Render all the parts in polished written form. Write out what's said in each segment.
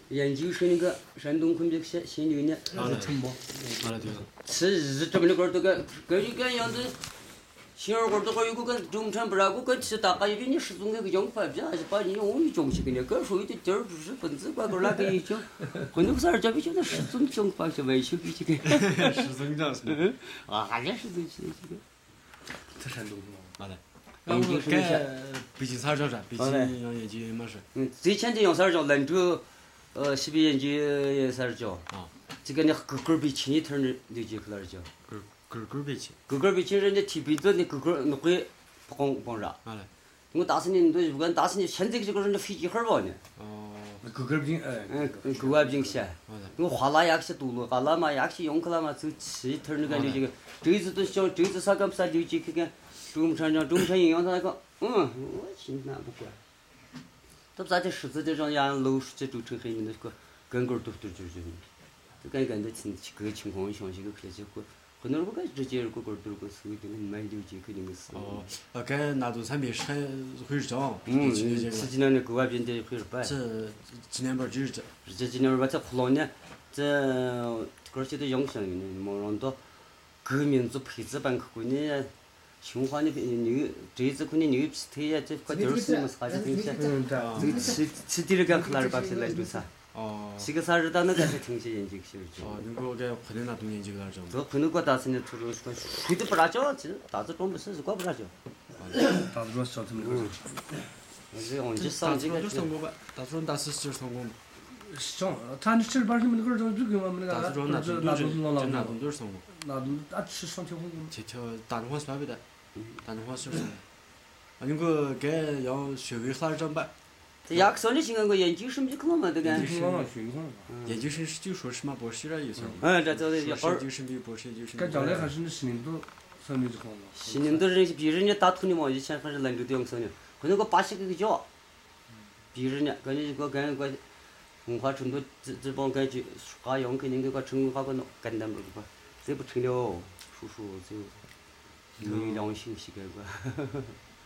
研究是那个山东昆明新牛呢， 承包， 吃日这么的个都跟样子。新二锅这个有个跟中餐不然个跟吃大家有点你始终那个用法比还是把你用于中西给你，跟说有点点儿知识分子管个那个一讲，很多事儿这边就是始终用法是维修比这个。 始终这样子。 啊，也是这个。 在山东是吗？ 好的。 研究是北京啥叫啥？北京研究嘛是。 最前的用啥叫兰州，西北研究也啥叫？啊。这个你个比轻一点的就去那儿叫。 个别轻。 个别轻人家提鼻子的个那会帮啥？ 好嘞。 我打死你，都不管打死你，现在这个人的飞机很玩呢。 哦。 个别个别些。我花那牙些多了，花那嘛牙些用去了嘛，就吃一点那个这个，这次都想这次啥干不啥就去看。中餐营养他那个，我心难不管。他不咋的十字的上养老鼠这都成黑那个根根都就是，就感觉这情况详细个看起个，很多人不敢直接个都个手的买六几肯定是。 哦，跟那种产品是很会讲， 实际上那个外边的会摆。 这今年边就是这。 这今年边这湖南呢，这而且都影响的，没让到革命做配置班去过呢。清华那边牛，这一次可能牛皮腿呀，这块点儿什么啥子东西，这个吃点儿个可能把些来做啥？ 哦。 吃个啥日到那个是挺些研究些。 哦，那个给可能那东研究那种。 这可能过大时呢，初中谁都不大教，其实大致装不是管不大教。 大致装小他们个。 这我就上这个。 大致装过吧，大致装大师就是上过嘛。 上，他这边你们那个就给我们那个。 大致装那种都是上过。 那俺吃上条红这条大中华是哪边的？大中华是什么？那个给要学位啥长办？ 这牙科上的情况，我研究生就可能嘛，这个。 研究生是就说是嘛，博士了有时候。 这一会儿。研究生比博士研究生。 跟将来还是你10年多上面就好了。 10年多比人家打土的嘛，以前还是兰州的样子呢，可能个巴西个叫，比人家跟你个文化程度这帮感觉花样肯定个成花个弄简单不个，这不成了，叔叔就没良心些个个。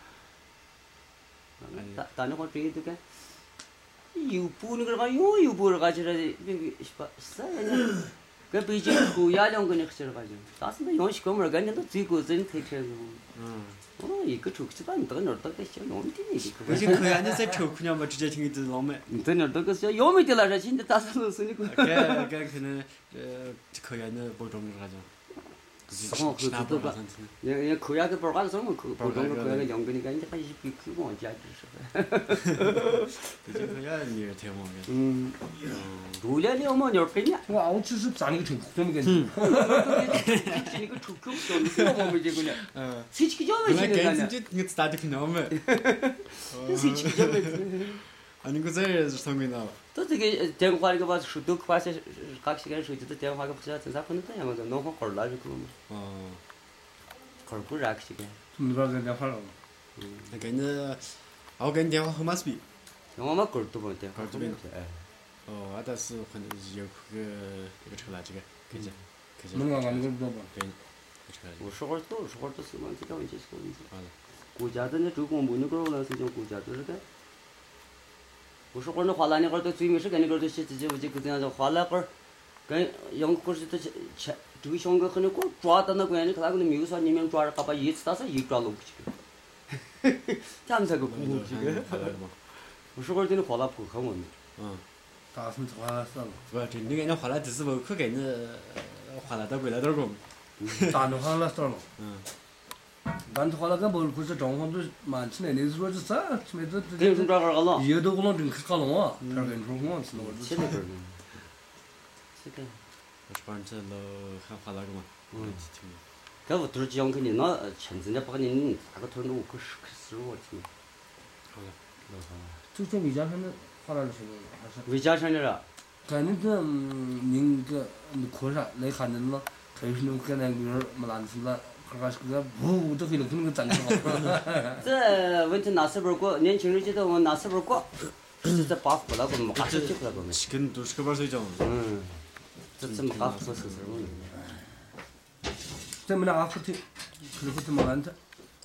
但那话这个个，油布那个话用油布那个就是那个是吧？啥呀？跟北京高压两个人是那个就，但是那用习惯嘛，人家都最高真太扯了。一个抽起咱到那儿到个小要没得那个。 北京高压你再抽姑娘嘛，直接听你老美。 到那儿到个小要没得了，现在打死都是那个。 该可能高压那包装那种。 什么合作都不，人高压个包干什么包装个高压个两个你看你还一比口往家就是。 北京高压你也挺忙的。 多了2毛2分呢。 我只是攒那个抽口，真没感觉。 那个抽口小的，我没见过呢。谁去叫没去呢？ 你打的可能没。 谁去叫没？ 啊，你个这是上过那？ 都这个电话那个把手都快些，卡起个手机的电话个不晓得咋可能这样子，弄好号拿就够了嘛。号不然去个。 你把这电话了。 那跟你，我跟你电话号码是比。 电话码够多不？电话够多哎。但是可能有那个车垃圾个，可以。 能干那个不不？ 对。 我说话都是嘛，这个问题是问题。国家的那周公布那个那是叫国家都是个。我说会儿那花篮那会儿都最没事干那个都写这个这样子，花篮会儿跟杨可是都前这个香港很多个抓到那关你看那个没有说你们抓着，他把一次打上一抓拢不去，他们才个恐怖这个。我说会儿在那花篮破开我们。 打什么花篮算了？ 不，这你看那花篮只是不可给你花篮到过来点工。 打那花篮算了。但是后来跟不是状况都蛮起来，那时候是啥？没得这。一都可能真可能啊，这跟说我是那个。 现在是。这个。 我是把这老喊花那个嘛。 这我都是讲肯定那前阵子把你那个团都可是我去。 好了，老好。 就说魏家山的花篮的时候还是。 魏家山的了。 跟那个那个课上来看的那，特别是那个跟那个没难吃了。这不都可以弄成个战场。 这问题那时候过，年轻人觉得我那时候过，是这把扶那个没，还是去那个没。 跟都是个把睡觉。 这怎么把扶说是我？ 咱们那阿福提，可是怎么办的？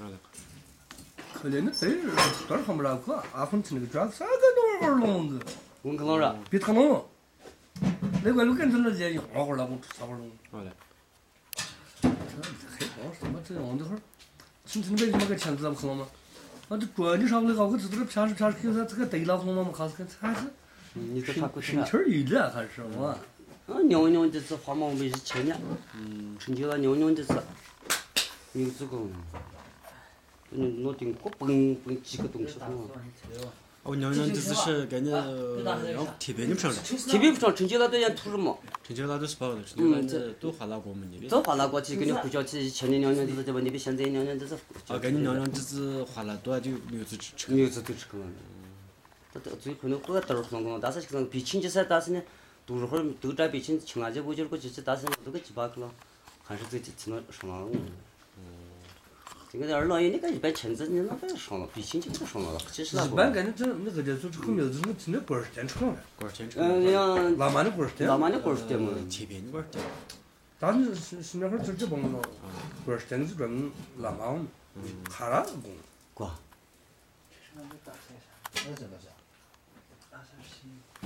可怜的这人，多少看不着个，阿福提那个抓啥个都玩弄的。 我可能是。 别他弄，那个路跟着那些一会儿了，我啥会儿弄？ 好嘞。 这黑帮什么这样的会儿，今天为什么个签字不可能吗？啊，这专的上那个，我知道偏是这个对了可能吗？还是还是。 你这他过去身体儿一了还是嘛？ 娘娘这次花毛没是前年，春节了娘娘这次，有这个，弄点锅崩几个东西嘛。 哦，娘娘这次是感觉要特别不上了。 特别不上，春节了都人图什么？ 春节了都是包的，春节了这都花了过么你的？ 这花了过去，给你回家去，前年娘娘这次对吧？你比现在娘娘这次。 啊，给你娘娘这次花了多就没有自吃。 没有自己吃个了。这最后呢，我豆儿上工，但是这个比亲戚噻，但是呢，都是会儿都在比亲亲啊，这我就是过去去，但是都个几把去了，还是这只能上了。这个二老爷，你看一般亲子，你那个上了，比亲戚都上了，其实那一般感觉这那个就是后面就是那锅儿店成了。 锅儿店像拉满的锅儿店。 拉满的锅儿店嘛。 切片的锅儿店。 但是那会儿这帮子锅儿店是专门拉满的，看那个工。 瓜。 这是俺们大山上，那是大山西。